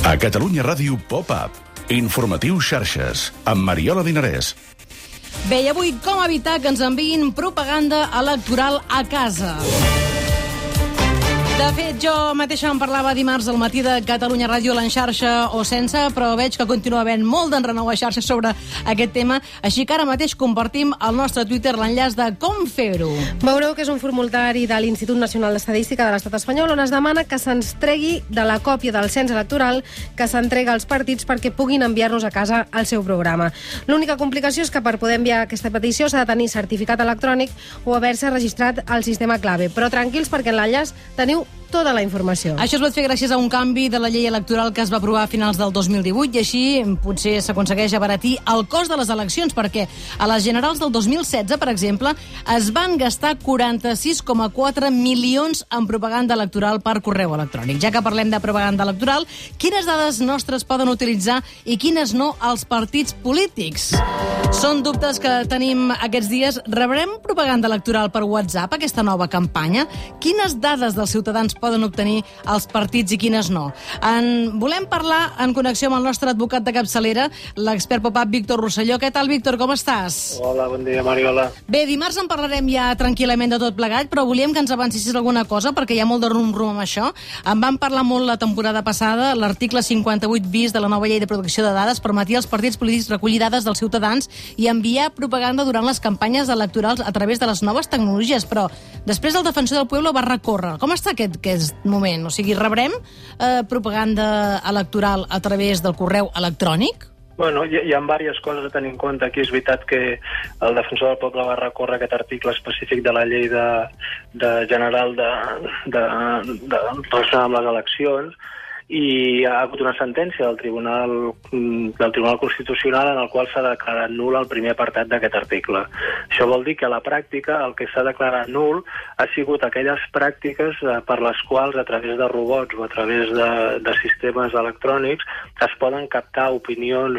A Catalunya Ràdio Pop-Up. Informatiu Xarxes, amb Mariola Dinarès. Bé, i avui com evitar que ens enviïn propaganda electoral a casa? De fet, jo mateixa en parlava dimarts al matí de Catalunya Ràdio, en xarxa o sense, però veig que continua havent molt d'enrenou a xarxa sobre aquest tema, així que ara mateix compartim al nostre Twitter l'enllaç de com fer-ho. Veureu que és un formulari de l'Institut Nacional d'Estadística de l'Estat espanyol on es demana que se'ns tregui de la còpia del cens electoral que s'entrega als partits perquè puguin enviar-nos a casa el seu programa. L'única complicació és que per poder enviar aquesta petició s'ha de tenir certificat electrònic o haver-se registrat al sistema clave. Però tranquils, perquè en l'enllaç teniu tota la informació. Això es pot fer gràcies a un canvi de la llei electoral que es va aprovar a finals del 2018 i així potser s'aconsegueix abaratir el cost de les eleccions, perquè a les generals del 2016, per exemple, es van gastar 46,4 milions en propaganda electoral per correu electrònic. Ja que parlem de propaganda electoral, quines dades nostres poden utilitzar i quines no els partits polítics? Són dubtes que tenim aquests dies. Rebrem propaganda electoral per WhatsApp, aquesta nova campanya? Quines dades dels ciutadans poden obtenir els partits i quines no? Volem parlar en connexió amb el nostre advocat de capçalera, l'expert pop-up Víctor Rosselló. Què tal, Víctor? Com estàs? Hola, bon dia, Mariola. Bé, dimarts en parlarem ja tranquil·lament de tot plegat, però volíem que ens avancissis alguna cosa, perquè hi ha molt de rum-rum amb això. En vam parlar molt la temporada passada. L'article 58 bis de la nova llei de protecció de dades permetia als partits polítics recollir dades dels ciutadans i enviar propaganda durant les campanyes electorals a través de les noves tecnologies, però després el defensor del pueblo va recórrer. Com està aquest moment? O sigui, rebrem propaganda electoral a través del correu electrònic? Bueno, hi ha diverses coses a tenir en compte. Aquí és veritat que el defensor del poble va recórrer aquest article específic de la llei general relacionada amb les eleccions, i ha hagut una sentència del Tribunal Constitucional en el qual s'ha declarat nul el primer apartat d'aquest article. Això vol dir que a la pràctica el que s'ha declarat nul ha sigut aquelles pràctiques per les quals a través de robots o a través de sistemes electrònics es poden captar opinions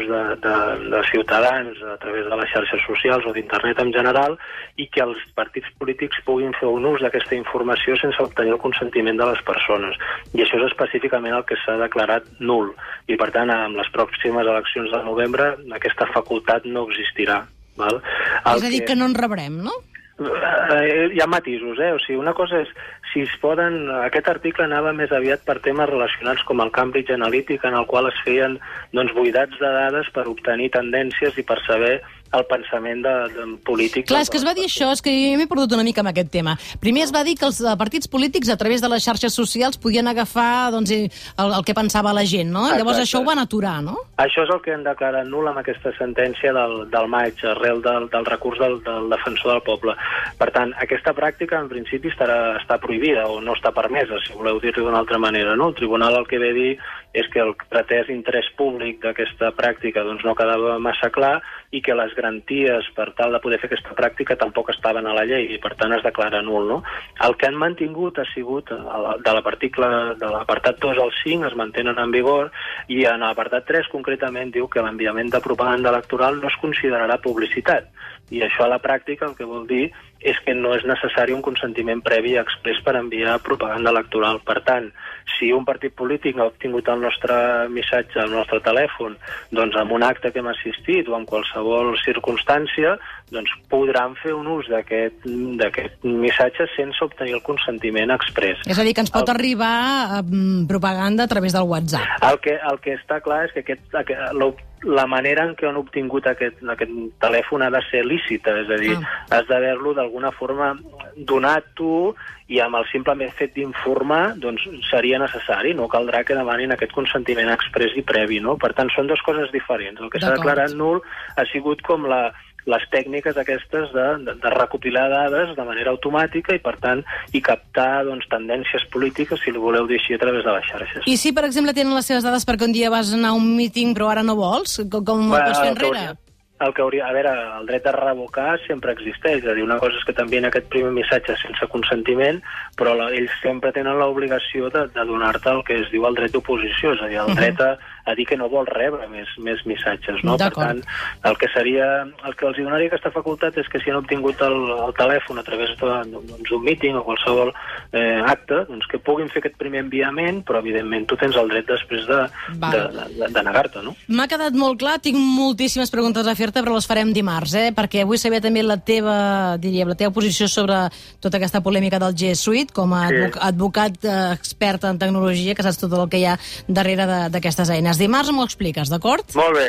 de ciutadans a través de les xarxes socials o d'internet en general, i que els partits polítics puguin fer un ús d'aquesta informació sense obtenir el consentiment de les persones. I això és específicament el que s'ha declarat nul, i per tant amb les pròximes eleccions de novembre aquesta facultat no existirà. Val? És a dir, que no en rebrem, no? Hi ha matisos, O sigui, una cosa és, si es poden... Aquest article anava més aviat per temes relacionats com el Cambridge Analytica, en el qual es feien buidats de dades per obtenir tendències i per saber el pensament polític. Clar, és que es va dir això, és que jo m'he perdut una mica amb aquest tema. Primer es va dir que els partits polítics, a través de les xarxes socials, podien agafar el que pensava la gent, no? Exacte. Llavors això ho van aturar, no? Això és el que han declarat nul amb aquesta sentència del maig, arrel del recurs del defensor del poble. Per tant, aquesta pràctica, en principi, està prohibida o no està permesa, si voleu dir-ho d'una altra manera, no? El tribunal el que ve a dir és que el pretès interès públic d'aquesta pràctica no quedava massa clar i que les garanties per tal de poder fer aquesta pràctica tampoc estaven a la llei i per tant es declara nul, no? El que han mantingut ha sigut de l'apartat 2 al 5 es mantenen en vigor, i en l'apartat 3 concretament diu que l'enviament de propaganda electoral no es considerarà publicitat, i això a la pràctica el que vol dir és que no és necessari un consentiment previ exprés per enviar propaganda electoral. Per tant, si un partit polític ha obtingut el nostre missatge al nostre telèfon amb un acte que hem assistit o en qualsevol circumstància, podran fer un ús d'aquest missatge sense obtenir el consentiment exprès. És a dir, que ens pot arribar propaganda a través del WhatsApp. El que està clar és que la manera en què han obtingut aquest telèfon ha de ser lícita, és a dir, has d'haver-lo d'alguna forma donat tu, i amb el simplement fet d'informar seria necessari, no caldrà que demanin aquest consentiment exprés i previ, no? Per tant, són dues coses diferents. El que s'ha declarat nul ha sigut com les tècniques aquestes de recopilar dades de manera automàtica i, per tant, captar tendències polítiques, si ho voleu dir així, a través de les xarxes. I si, per exemple, tenen les seves dades perquè un dia vas anar a un míting però ara no vols, com ho pots fer enrere? el que hauria... A veure, el dret a revocar sempre existeix. És a dir, una cosa és que t'envien aquest primer missatge sense consentiment, però ells sempre tenen l'obligació de donar-te el que es diu el dret d'oposició, és a dir, el dret a dir que no vol rebre més missatges, no? Per tant, el que els donaria aquesta facultat és que si han obtingut el telèfon a través d'un meeting o qualsevol acte, doncs que puguin fer aquest primer enviament, però evidentment tu tens el dret després de negar-te, no? M'ha quedat molt clar, tinc moltíssimes preguntes a fer-te, però les farem dimarts, perquè vull saber també la teva posició sobre tota aquesta polèmica del G Suite, com a advocat expert en tecnologia, que saps tot el que hi ha darrere d'aquestes eines. Dimarts m'ho expliques, d'acord? Molt bé.